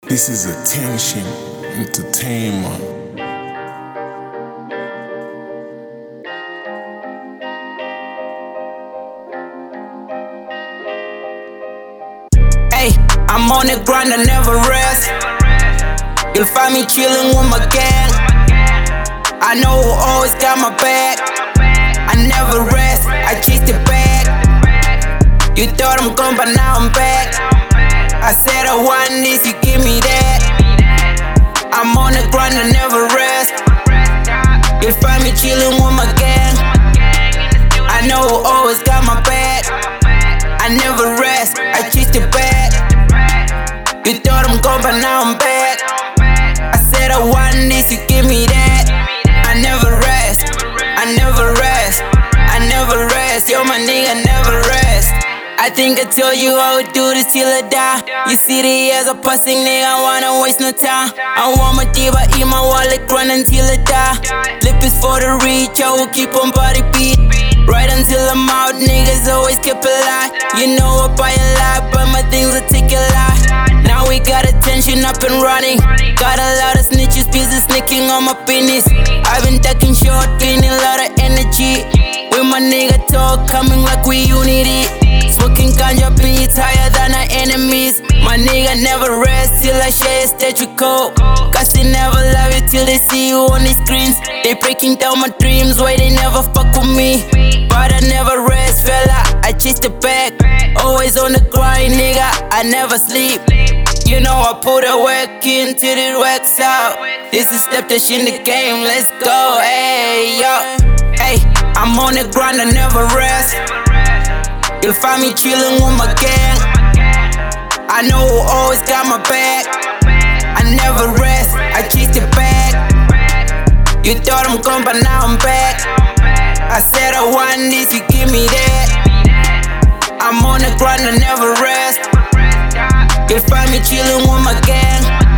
This is Attention Entertainment. Hey, I'm on the grind, I never rest. You'll find me chillin' with my gang. I know who always got my back. I never rest, I chase the bag. You thought I'm gone, but now I'm back. I said I want this, you give me that. I'm on the grind, I never rest. You'll find me chillin' with my gang. I know who always got my back. I never rest, I chase the bag. You thought I'm gone, but now I'm back. I said I want this, you give me that. I never rest, I never rest, I never rest. Yo, my nigga, never rest. I think I told you I would do this till I die. You see the years of passing, nigga, I wanna waste no time. I want my diva, eat my wallet, grind until I die. Lip is for the reach, I will keep on body beat. Right until I'm out, niggas always keep a lie. You know I buy a lot, but my things will take a lot. Now we got attention up and running. Got a lot of snitches, busy sneaking on my business. I've been ducking short, gaining a lot of energy. With my nigga talk, coming like we unity. Smoking ganja beats higher than our enemies. My nigga never rest till I share a statue code. Cause they never love you till they see you on the screens. They breaking down my dreams, why they never fuck with me. But I never rest, fella, I chase the bag. Always on the grind, nigga, I never sleep. You know I put the work in till it works out. This is step that's in the game, let's go, hey, yo. Hey, I'm on the grind, I never rest. You'll find me chillin' with my gang. I know who always got my back. I never rest, I chase the bag. You thought I'm gone, but now I'm back. I said I want this, you give me that. I'm on the grind, I never rest. You'll find me chillin' with my gang.